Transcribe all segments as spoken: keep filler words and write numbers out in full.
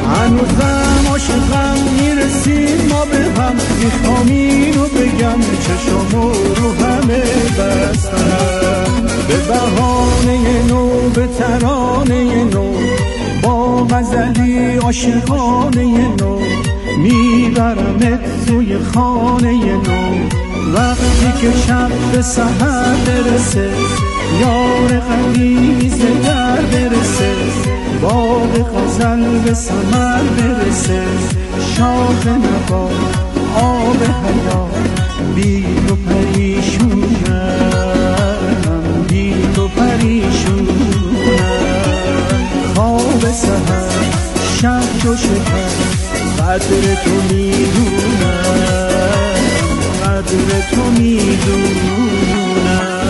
هنوزم عاشقم میرسیم ما به هم، میخوام اینو بگم چشمو رو همه بستم، به بهانه نو به ترانه نو، با غزلی عاشقانه نو، میبرمت توی خانه نو. وقتی که شب به سحر برسه، یار قدیمی ز در برسه، باغ غزل به ثمر برسه، شاخ نبات آب حیات، بی تو پریشونم، بی تو پریشونم. خواب سحر شب و شکر، قدر تو میدونم، قدر تو میدونم.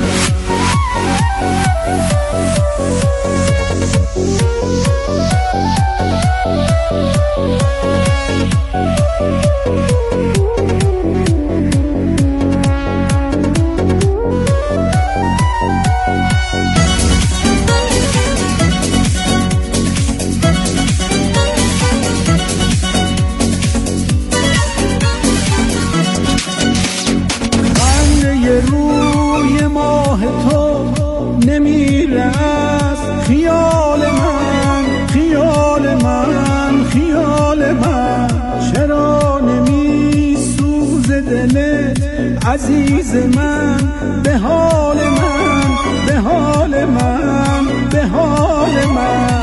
روی ماه تو نمیره از خیال من، خیال من، خیال من. چرا نمی سوزه دلت عزیز من، به حال من، به حال من، به حال من.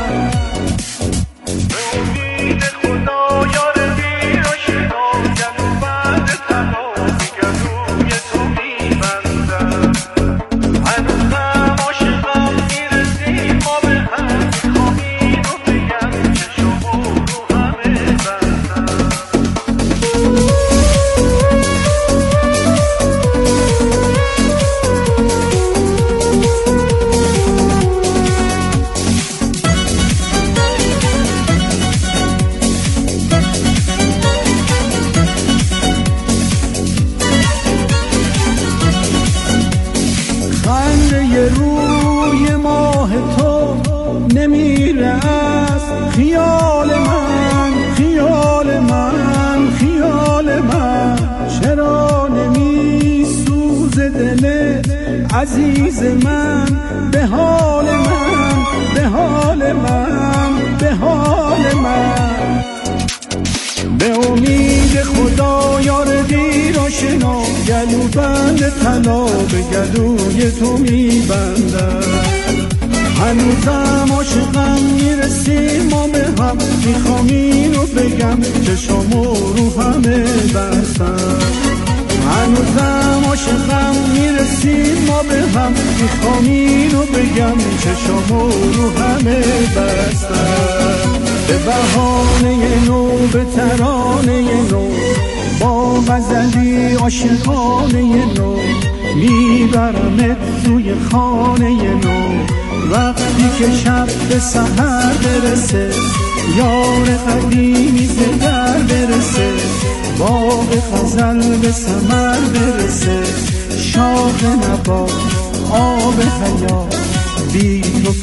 روی ماه تو نمیره از خیال من، خیال من، خیال من. چرا نمی سوزه دلت عزیز من، به حال من، به حال من، به حال من. به امید خدا یار دیر آشنا، گلو بند طلا به گلوی تو میبندم. هنوزم عاشقم میرسیم ما به هم، میخوام اینو بگم چشمو رو همه بستم. هنوزم عاشقم میرسیم ما به هم، میخوام اینو بگم چشمو رو همه بستم. به بهانه نو به ترانه نو، با غزلی عاشقانه نو، میبرمت توی خانه نو. وقتی که شب به سحر برسه، یار قدیمی ز در برسه، باغ غزل به ثمر برسه، شاخ نبات آب حیات، بی تو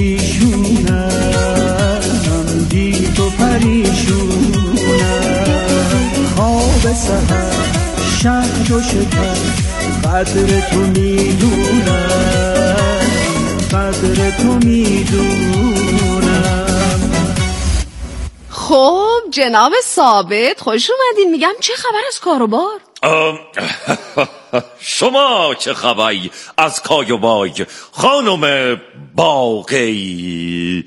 پریشونم، بی تو پریشونم. خواب سحر شهد و شکر، قدر تو میدونم، قدر تو میدونم. خب جناب ثابت خوش اومدین. میگم چه خبر از کار و بار؟ شما چه خبری از کای و بای خانم باقی؟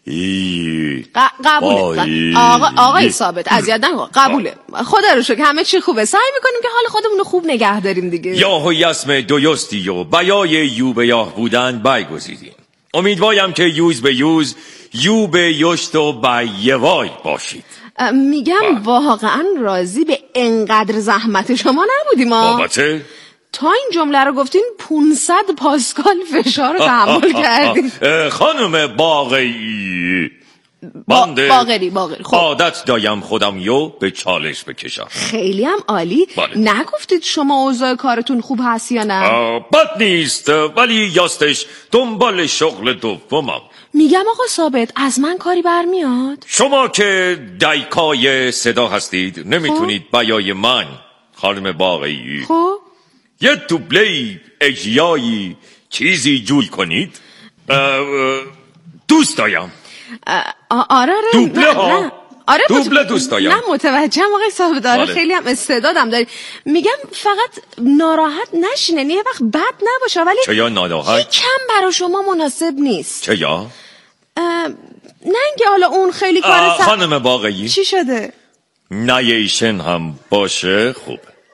قبوله آقا آقای ثابت اذیت نکن. قبوله، خدا رو شکر همه چی خوبه. سعی میکنیم که حال خودمون رو خوب نگه داریم دیگه. یا هوی اسم دویستی و بیای یو به یاه بودن برگزیدیم. امیدوارم که یوز به یوز، یو به یشت و بیوای باشید. میگم واقعا راضی به انقدر زحمت شما نبودیم ما. بابته؟ تا این جمله رو گفتین پونصد پاسکال فشار رو تحمل کردین. خانم باقی بنده باقری باقری خب عادت دایم خودم یو به چالش بکشم. خیلی هم عالی. بله. نگفتید شما اوضاع کارتون خوب هست یا نه؟ بد نیست، ولی یاستش دنبال شغل دومم. میگم آقا ثابت از من کاری برمیاد؟ شما که دیکای صدا هستید نمیتونید بیای من خانم باقی خب یه دوبله اجیایی چیزی جول کنید؟ اه، اه، دوست دایم. آره آره دوبله ها نه. آره دوبله دوست دایم. نه متوجهم آقای ثابت. آره بله. خیلی هم استعدادم داری. میگم فقط ناراحت نشینه، یه وقت بد نباشه ولی چه یا ناراحت کم برای شما مناسب نیست. چه یا نه اینکه حالا اون خیلی کار سخت. خانم باقی چی شده؟ نیشن هم باشه خوب.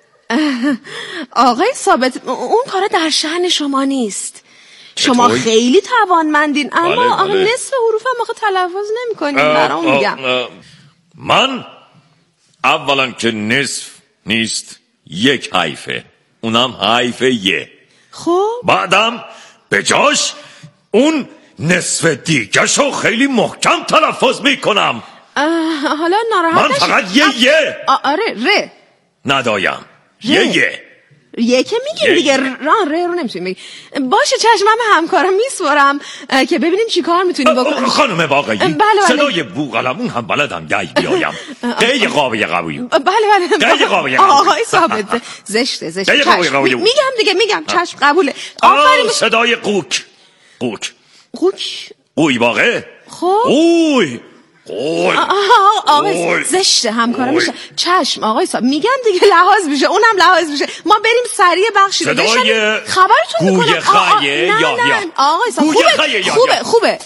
آقای ثابت اون کار در شأن شما نیست. شما چطور؟ خیلی توانمندین اما بله، آقا بله. نصف حروف هم آقا تلفظ نمی کنیم برام میگم. من اولا که نصف نیست یک حیفه، اونم حیف یه. خب بعدم به جاش اون نصف دیگه شو خیلی محکم تلفظ میکنم. حالا ناراحت من نشید. فقط یه یه آ- آره ره ندایم. یه یه یه که میگیم یه دیگه یه. راه ره رو نمیتونیم بگیم. باشه چشمم همکارم میسپارم که ببینیم چی کار میتونیم بکنیم. خانم باقی بله بله. صدای بوغلمون هم بلدم دی بیایم. دی قابه قوی بله بله دی قابه آقای ثابت زشته زشته دی چشم. قابه قوی. می- میگم دیگه میگم چشم قبوله. آفرین. صدای قوک قوک قوک قوی باقه خب قوی قوی آقای اوی. زشته همکارم اوی. میشه. چشم آقای صاحب میگم دیگه لحاظ میشه اونم لحاظ میشه. ما بریم سریع بخشی دیگه صدای شنید؟ خبرتون گوی میکنم آ- آ- خیه نه یا- نه یا. آقای صاحب گوی خوبه خیه یا- خوبه یا. خوبه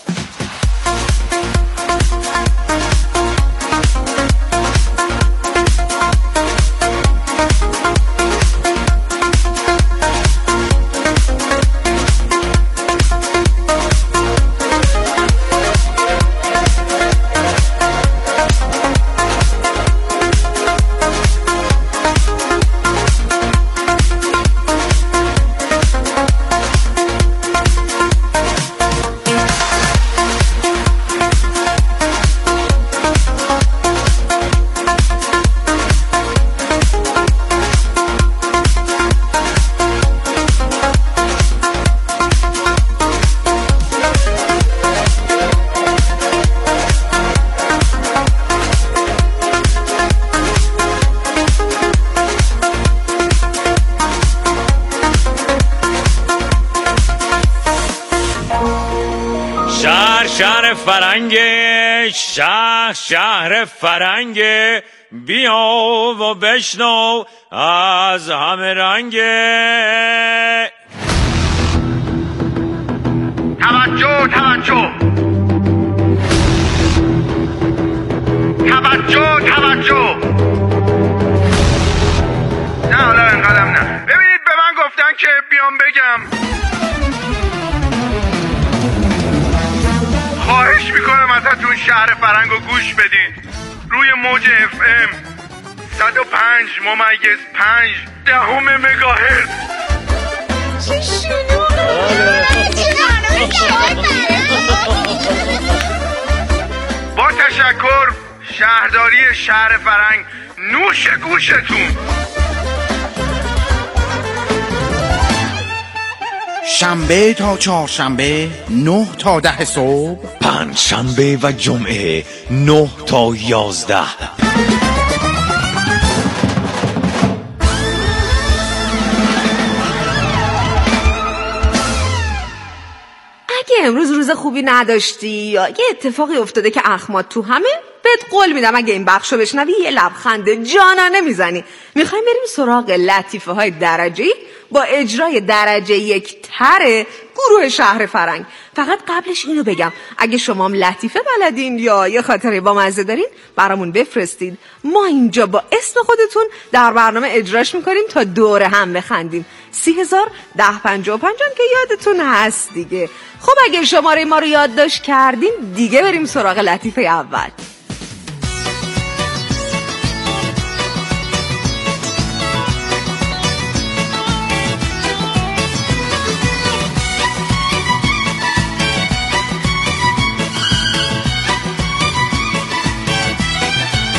شهر شهر فرنگ شهر شهر فرنگ بیا و بشنو از همه رنگ. توجه توجه توجه توجه نه حالا انقدرم نه. ببینید به من گفتن که بیام بگم، خواهش میکنم ازتون شهر فرنگ رو گوش بدید. روی موج اف ام صد و پنج ممیز پنج دهم مگاهرتز. چه شلوغه. با تشکر شهرداری شهر فرنگ، نوش گوشتون. شنبه تا چهارشنبه نه تا ده صبح، پنج شنبه و جمعه نه تا یازده. اگه امروز روز خوبی نداشتی یا یه اتفاقی افتاده که اخمات تو همه، بهت قول میدم اگه این بخشو بشنوی یه لبخند جانانه میزنی. میخوایم بریم سراغ لطیفه های درجه‌ای با اجرای درجه یک تر گروه شهر فرنگ. فقط قبلش اینو بگم اگه شما هم لطیفه بلدین یا یه خاطره با مزه دارین برامون بفرستید. ما اینجا با اسم خودتون در برنامه اجراش میکنیم تا دور هم بخندیم. سی هزار ده پنجاه و پنج هم که یادتون هست دیگه. خب اگه شماره ما رو یادداشت کردین دیگه بریم سراغ لطیفه اول.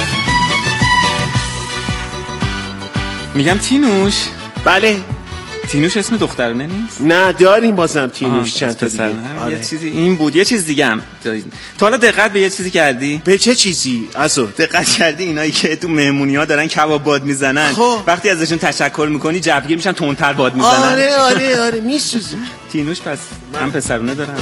میگم تینوش. بله تینوش اسم دخترونه نیست؟ نه داریم بازم تینوش چند تا دیگه. آره. یه چیزی این بود، یه چیز دیگه هم دارید. تا حالا دقت به یه چیزی کردی؟ به چه چیزی؟ اسو دقت کردی اینایی که تو مهمونی‌ها دارن کباب باد میزنن خب. وقتی ازشون تشکر میکنی جوگیر میشن تندتر باد میزنن؟ آره آره آره میسوزه. تینوش پس هم پسرونه دارن.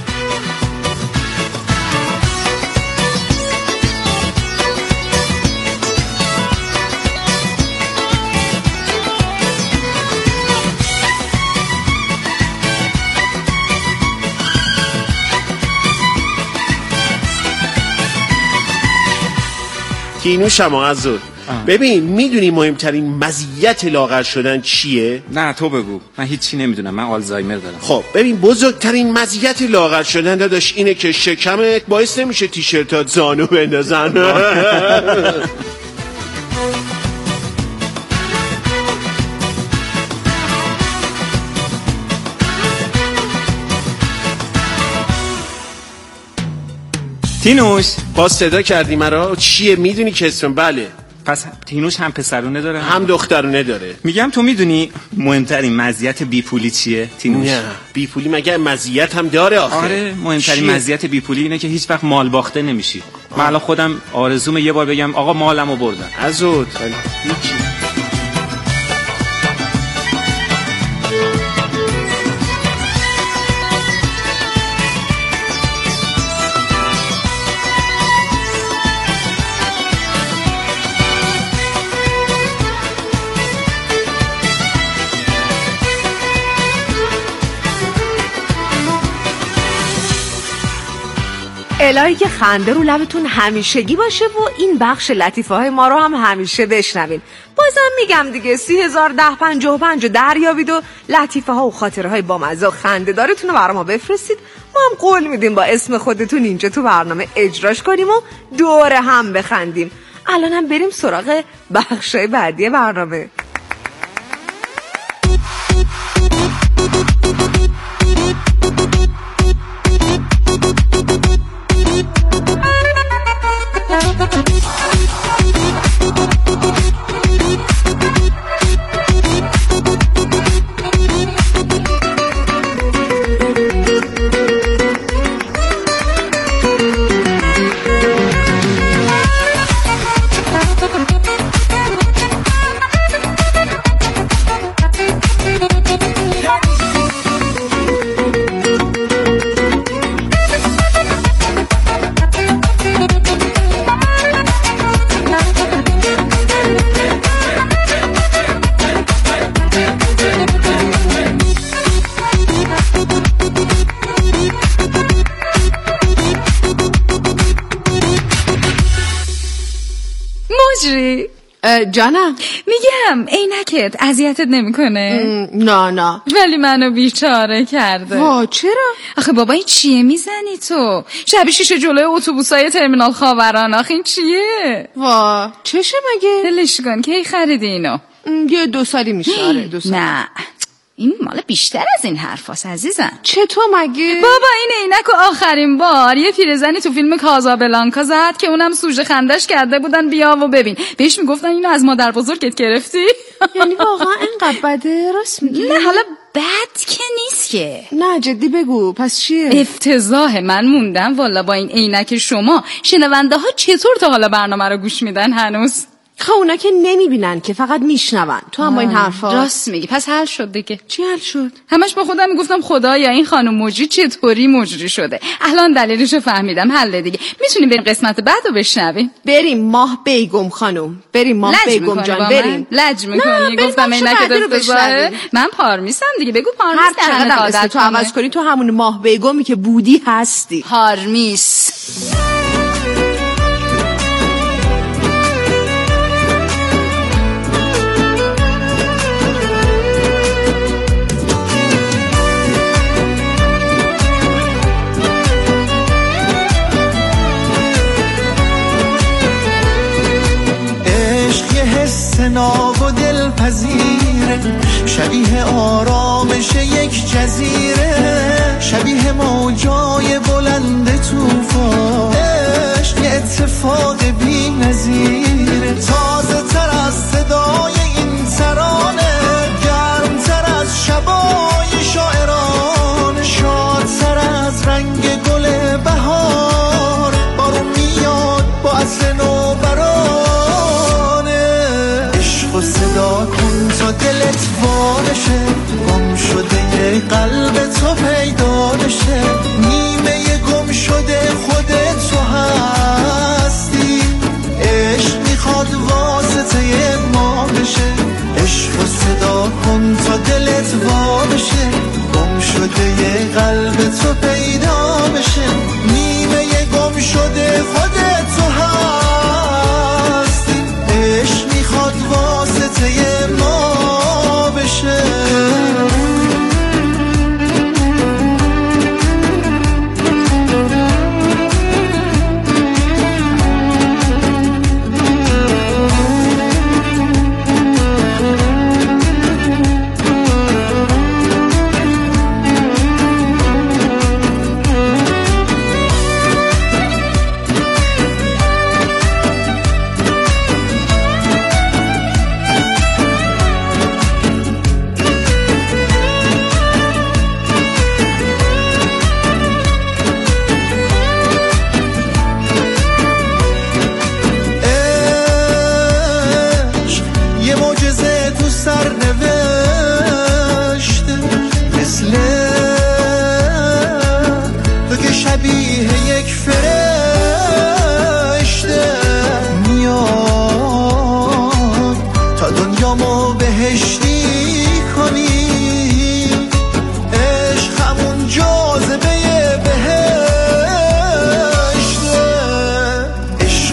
تینوش هم عزیز ببین میدونی مهمترین مزیت لاغر شدن چیه؟ نه تو بگو، من هیچی نمیدونم، من آلزایمر دارم. خب ببین بزرگترین مزیت لاغر شدن داداش اینه که شکمت باعث نمیشه تیشرتات زانو بندازن. تینوش باز صدا کردی مرا؟ چیه میدونی که اسمم؟ بله. پس تینوش هم پسرونه داره هم دخترونه داره. میگم تو میدونی مهمترین مزیت بیپولی چیه تینوش؟ نه بیپولی مگه مزیت هم داره آخه؟ آره مهمترین مزیت بیپولی اینه که هیچ وقت مال باخته نمیشی. من الان خودم آرزومه یه بار بگم آقا مالمو بردم. ازود هیچی. الهی که خنده رو لبتون همیشگی باشه و این بخش لطیفه های ما رو هم همیشه بشنوین. بازم میگم دیگه سی هزار ده پنجاه و پنج دریابید و لطیفه ها و خاطره های بامزه و خنده دارتون رو برای ما بفرستید. ما هم قول میدیم با اسم خودتون اینجا تو برنامه اجراش کنیم و دور هم بخندیم. الان هم بریم سراغ بخش های بعدی برنامه. جانم میگم عینکت اذیتت نمیکنه؟ نه نه ولی منو بیچاره کرده. وا چرا؟ آخه بابا این چیه میزنی تو؟ شبیه شیشه جلوی اتوبوسای ترمینال خاوران. آخه این چیه؟ وا چشه مگه؟ دلش کن کی خریدی اینو؟ یه دو سالی میشه. آره دو سال. نه این مال بیشتر از این حرفاست عزیزم. چطور مگه؟ بابا این عینکو آخرین بار یه پیرزنی تو فیلم کازابلانکا زد که اونم سوژه خندش کرده بودن بیا و ببین. بهش میگفتن اینو از مادر بزرگت گرفتی. یعنی واقعا اینقدر بده؟ راست میگی؟ نه حالا بد که نیست که. نه جدی بگو پس چیه؟ افتضاح. من موندم والا با این عینک شما. شنونده ها چطور تا حالا برنامه رو گوش میدن هنوز؟ خب اونا که نمیبینن که فقط میشنون. تو هم با این حرفا راست میگی. پس حل شد دیگه. چی حل شد؟ همش با خودم میگفتم خدایا این خانم مجری چطوری مجری شده. الان دلیلشو فهمیدم. حل دیگه. میتونیم بریم قسمت بعدو بشنویم. بریم ماه بیگم خانم. بریم ماه بیگم جان بریم. لج میکنی؟ گفتم اینکه دستزاه من پارمیسم دیگه. بگو پارمیس. هر چقدر اسم تو عوض کنی تو همون ماه بیگمی که بودی هستی. پارمیس. ناب و دلپذیره شبیه آرامش یک جزیره شبیه موجای بلند طوفان عشق یه اتفاق بی نظیره تازه تر از صدای این ترانه گرم تر از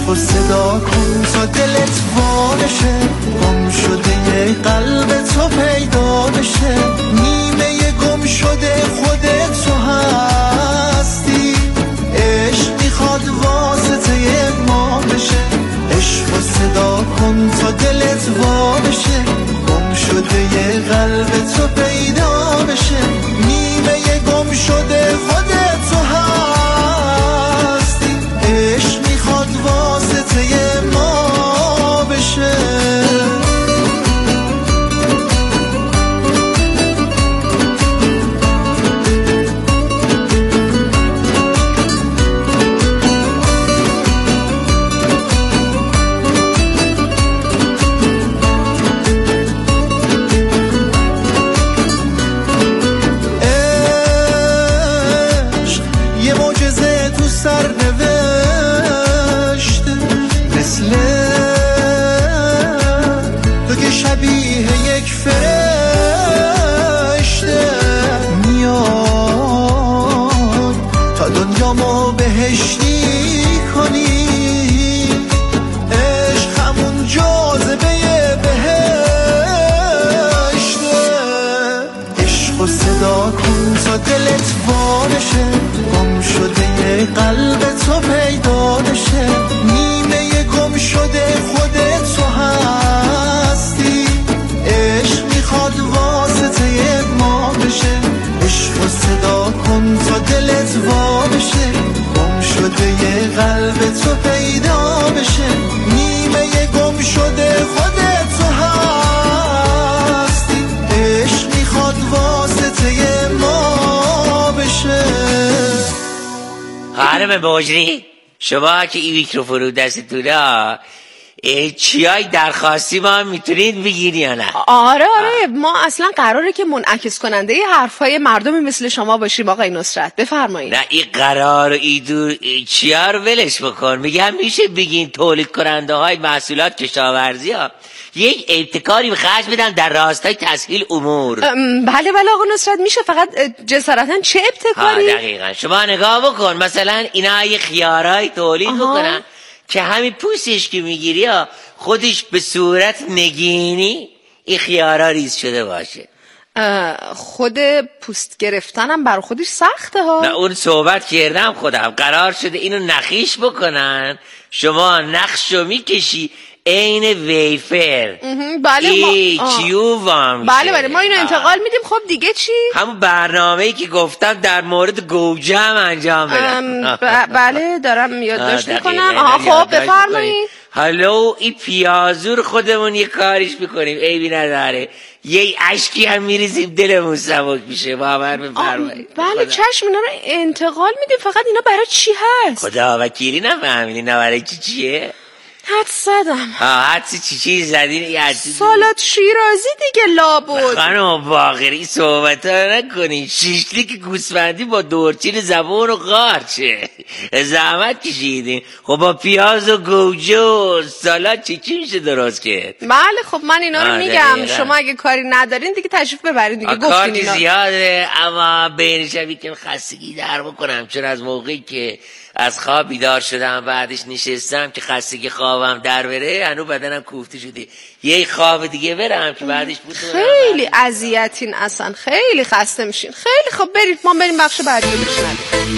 عشقو صدا کن تا دلت وا بشه، گم شده قلب تو پیدا بشه، نیمه گم شده خودت تو هستی، عشق میخواد واسطه ما بشه، عشقو صدا کن تا دلت وا بشه، گم شده قلب تو پیدا بشه، نیمه گم شده خودت تو هستی، عشق میخواد واسطه ما بشه. دلت وا بشه، گم شده قلب تو پیدا بشه، نیمه گم شده خودت تو هستی، عشق میخواد واسطه ما بشه، عشق صدا کن تا دلت وا بشه، گم شده قلب تو پیدا بشه، نیمه گم شده خودت تو هستی، عشق میخواد واسطه ما بشه. خانم بوجری، شما که این میکروفون رو دستتونه، چیای درخواستی ما میتونید بگید یا نه؟ آره آره، ما اصلا قراره که منعکس کننده حرفای مردمی مثل شما باشیم آقای نصرت، بفرمایید. نه این قرار و این دور چیا رو ولش بکن، میگم میشه بگین تولید کننده های محصولات کشاورزی ها یک ابتکاری به خرج بدن در راستای تسهیل امور. بله بله آقا نصرت، میشه فقط جسارتا چه ابتکاری؟ ها دقیقا، شما نگاه بکن مثلا اینا یه خیارای تولید آها. بکنن که همین پوستش که میگیری خودش به صورت نگینی این خیارا ریز شده باشه. خود پوست گرفتنم بر خودش سخته ها. نه اون صحبت کردم خودم، قرار شده اینو نخیش بکنن، شما نقشو میکشی عین ویفر. بله ای ما چیووام. بله بله ما اینو انتقال میدیم. خب دیگه چی؟ همون برنامه‌ای که گفتم در مورد گوجه هم انجام بدم. ب- بله دارم یادداشت میکنم. آها خب بفرمایید. حالا این پیازور خودمون یه کاریش میکنیم، عیبی نداره، یه اشکی هم میریزیم دلمون سبک میشه. باور بفرمایید. بله چشم، اینا رو انتقال میدیم، فقط اینا برای چی هست؟ خدا وکیلی نفهمیدی اینا برای چی چیه؟ حد زدم. ها حدسی چی چی زدین؟ سالاد شیرازی دیگه لابد. خانم باقری صحبت ها نکنین، شیشلیک گوسفندی با دورچین زبون و قارچه زحمت کشیدین. خب با پیاز و گوجه و سالاد چی چی میشه درست کرد؟ بله خب من اینا رو میگم، شما اگه کاری ندارین دیگه تشریف ببرین دیگه. گفتین کاری اینا زیاده، اما بین شبی که خستگی در بکنم، چون از موقعی که از خواب بیدار شدم بعدش نشستم که خستگی خوابم در بره، هنو بدنم کوفته شده، یه خواب دیگه برم که بعدش بود. خیلی اذیتین اصلا، خیلی خسته میشین. خیلی خب برید، ما بریم بخش بعدی رو بشنویم.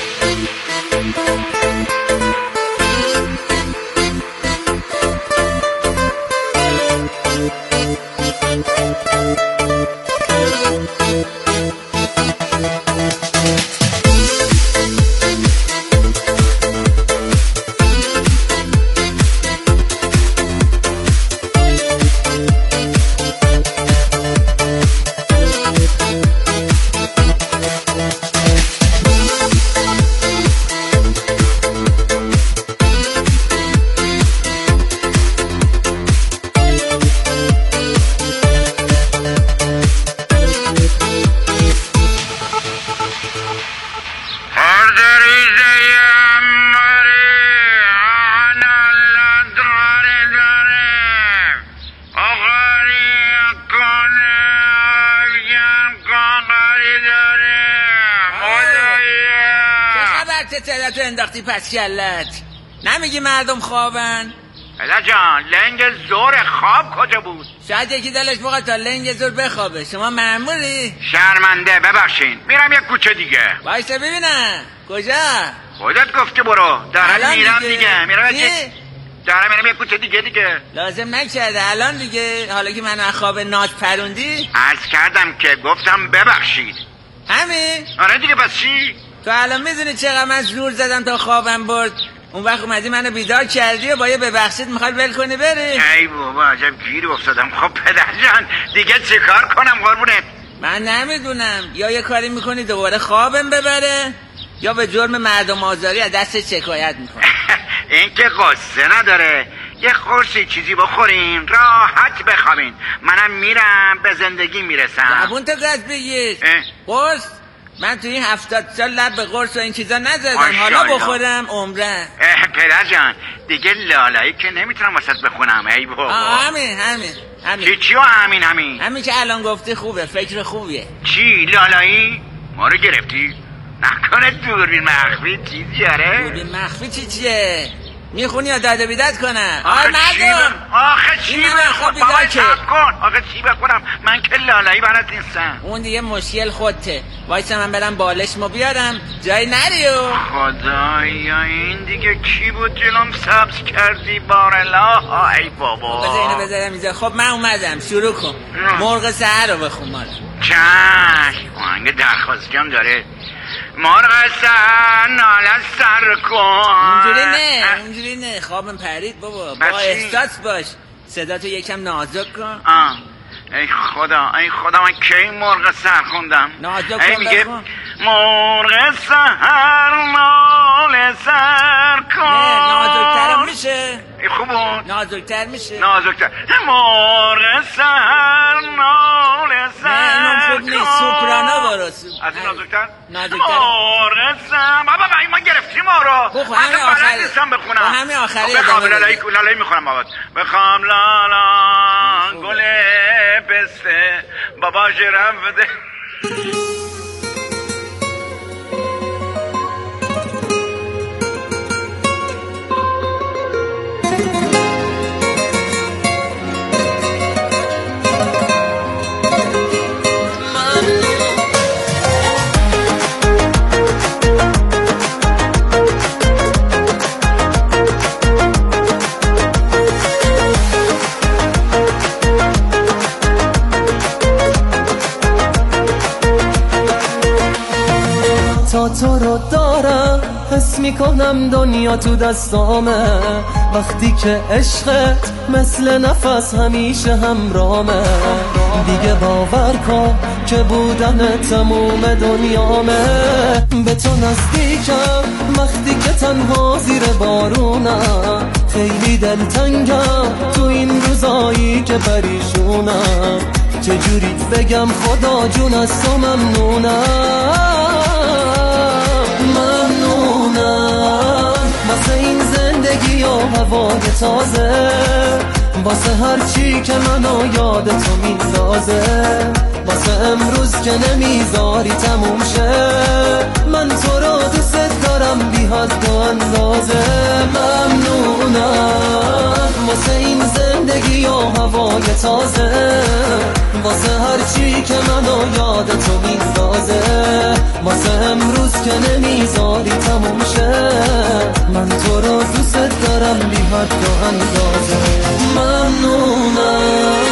انداختی پس کلت نمیگی مردم خوابن؟ پدر جان لنگ زور خواب کجا بود؟ شاید یکی دلش بخواد تا لنگ زور بخوابه. شما مأموری؟ شرمنده ببخشین، میرم یک کوچه دیگه. وایسا ببینم کجا؟ خودت گفتی برو. دارم میرم دیگه, دیگه. میرم دیگه. دارم میرم یک کوچه دیگه دیگه. لازم نکرده الان دیگه، حالا که من از خواب ناز پروندی. عرض کردم که گفتم ببخشید. همین؟ آره دیگه. پس چی؟ تو الان میدونی چقدر من زور زدم تا خوابم برد؟ اون وقت اومدی منو بیدار کردی و با یه ببخشید میخوای ول کنی بری؟ ای بابا عجب گیری افتادم. خب پدر جان دیگه چه کار کنم قربونت؟ من نمیدونم، یا یه کاری میکنی دوباره خوابم ببره یا به جرم مردم آزاری از دست شکایت میکنی. این که قصه نداره. یه خورشی چیزی بخورین راحت بخوابین. منم میرم به زندگی میرسم. زبون تو گز بگیر. قرص؟ من توی این هفتاد سال لب به قرص و این چیزا نزدم. حالا بخورم عمره. پدر جان دیگه لالایی که نمیتونم واسط بخونم. ای بابا همین همین همین چی چی و همین همین همین که الان گفتی خوبه، فکر خوبیه. چی لالایی؟ ما رو گرفتی؟ نکنه دوربین مخفی چیزی؟ آره دوربین مخفی چی چیه؟ میخونی یا داده بیداد کنم؟ آخه چی بخونم؟ آخه چی بخونم؟ بابا سب کن. آخه چی بخونم؟ من که لالایی برات نیستم. اون دیگه مشکل خودته. وایسا من برم بالشمو بیارم جایی نریو. خدایا این دیگه کی بود جلوم سبز کردی بارلا؟ ای بابا بذار اینو بذارم اینجا. خب من اومدم شروع کن. مرغ سحر رو بخون مالا. چشم آهنگ درخواستیم داره. مرغ سحر ناله سر کن. اونجوری نه اونجوری نه خوابم پرید بابا. با احساس باش. صدا تو یکم نازک کن. آه. ای خدا ای خدا من کی مرغ سحر خوندم؟ نازک کن میگه مرغ سحر ناله سر کن. نه نازکترم میشه. ای خوب بود. نازکتر میشه. نازکتر. مرغ سحر ناله سر کن. نه اینم خوب نیست. سوپرانا برو. از این نازکتر؟ نازکتر. مرغ سحر. بابا ما گرفتیم ما رو. بخون همین آخری. نیستم بخونم. همین آخری. بخوام لالایی لالایی میخونم بابات. بخوام لالا گل پسته بابا جرم بده. تو رو دارم حس میکنم دنیا تو دستامه. وقتی که عشقت مثل نفس همیشه همرامه. دیگه باور کن که بودن تموم دنیامه. به تو نزدیکم وقتی که تنها زیر بارونم. خیلی دلتنگم تو این روزایی که پریشونم. چجوری بگم خدا جون از تو ممنونم. ممنونم واسه این زندگی و هوای تازه. واسه هر چی که منو یاد تو میندازه. واسه امروز که نمیذاری تموم شه. من تو رو دوست دارم بی حد و اندازه. ممنونم واسه این زندگی و هوای تازه. واسه هر چی که منو یاد تو میندازه. واسه امروز که نمیذاری تموم شه. من تو رو دوست دارم بی حد و اندازه. ممنونم.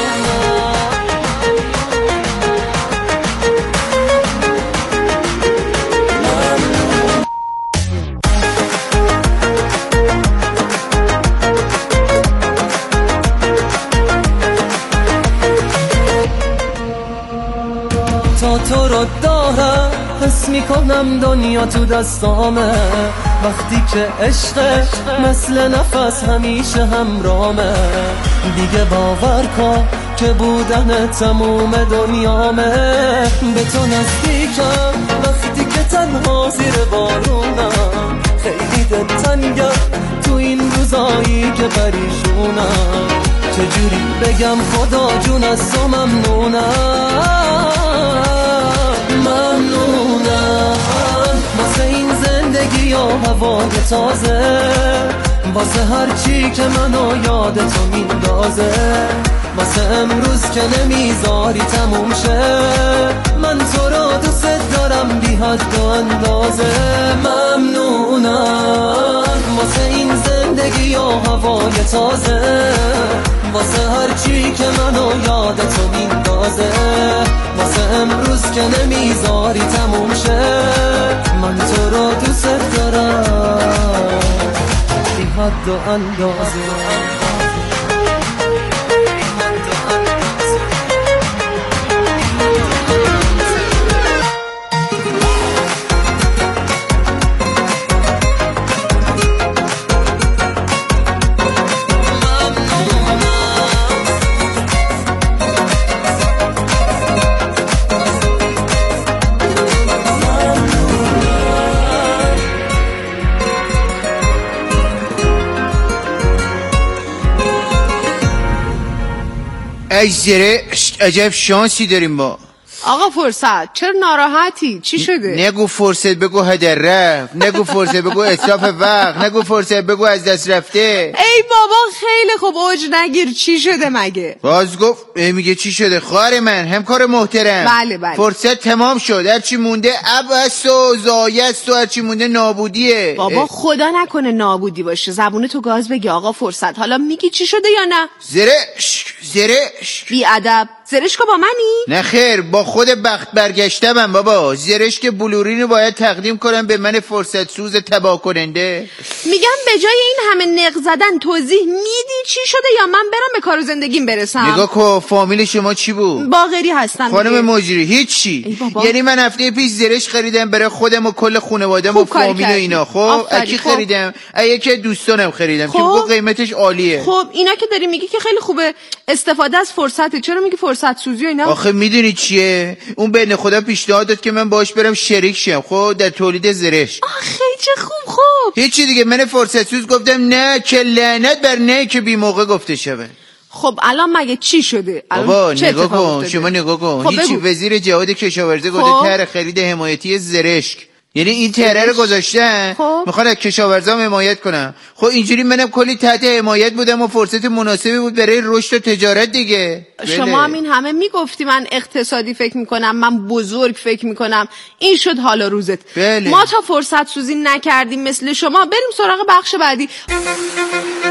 تا تو رو دارم حس میکنم دنیا تو دستامه. وقتی که عشق مثل نفس همیشه همرامه. دیگه باور کن که بودن تموم دنیامه. به تو نزدیکم وقتی که تنها زیر بارونم. خیلی دلتنگم تو این روزایی که پریشونم. چجوری بگم خدا جون از تو ممنونم. ممنونم واسه این زندگی و هوای تازه. واسه هر چی که منو یاد تو میندازه، واسه امروز که نمیذاری تموم شه. من تو را دوست دارم بی حد و اندازه. ممنونم واسه این زندگی و هوای تازه، واسه هر چی که منو یاد تو میندازه، واسه امروز که نمیذاری تموم شه. من تو را دوست دارم بی حد و اندازه. ای زرشک، عجب شانسی داریم با. آقا فرصت چرا ناراحتی؟ چی شده؟ نگو فرصت، بگو هدر رفت. نگو فرصت، بگو اسراف وقت. نگو فرصت، بگو از دست رفته. ای بابا خیلی خوب، اوج نگیر. چی شده مگه؟ باز گفت میگه چی شده؟ خواهر من، همکار محترم. بله بله. فرصت تمام شد، هرچی مونده عبس و زایست و هرچی مونده نابودیه. بابا اه. خدا نکنه نابودی باشه. زبون تو گاز بگی آقا فرصت. حالا میگی چی شده یا نه؟ زرشک زرشک بی ادب. زرشکو با منی؟ نه خیر، با خود بخت برگشتم بابا. زرشک بلورین رو باید تقدیم کنم به من فرصت سوز تباه کننده. میگم به جای این همه نق زدن توضیح میدی چی شده یا من برم به کار و زندگیم برسم؟ نگاه کو، فامیل شما چی بود؟ باقری هستم. خانم مجری هیچی. یعنی من هفته پیش زرشک خریدم برای خودم و کل خانواده‌ام و فامیل و اینا. خب اکی خب. خریدم یکی دوستانم خریدم خب. که بگو قیمتش عالیه. خب اینا که داری میگی که خیلی خوبه، استفاده از فرصته. چرا میگی فرصت سوزی و اینا؟ آخه میدونی چیه؟ اون بنده خدا پیشنهاد داد که من باهاش برم شریک شم خب در تولید زرشک. آخه چه خوب. خوب هیچی دیگه، من فرصت سوز گفتم نه که لعنت بر نه که بی موقع گفته شود. خب الان مگه چی شده؟ بابا نگاه کن، شما نگاه کن. خب هیچی. وزیر جهاد کشاورزی خب. گفته طرح خرید حمایتی زرشک، یعنی این طرح رو گذاشتن خب. میخوان از کشاورزام حمایت کنم. خب اینجوری منم کلی تحت حمایت بودم و فرصت مناسبی بود برای رشد و تجارت دیگه. شما بله. هم این همه میگفتی من اقتصادی فکر میکنم، من بزرگ فکر میکنم، این شد حال روزت. بله. ما تا فرصت سوزی نکردیم مثل شما. بریم سراغ بخش بعدی.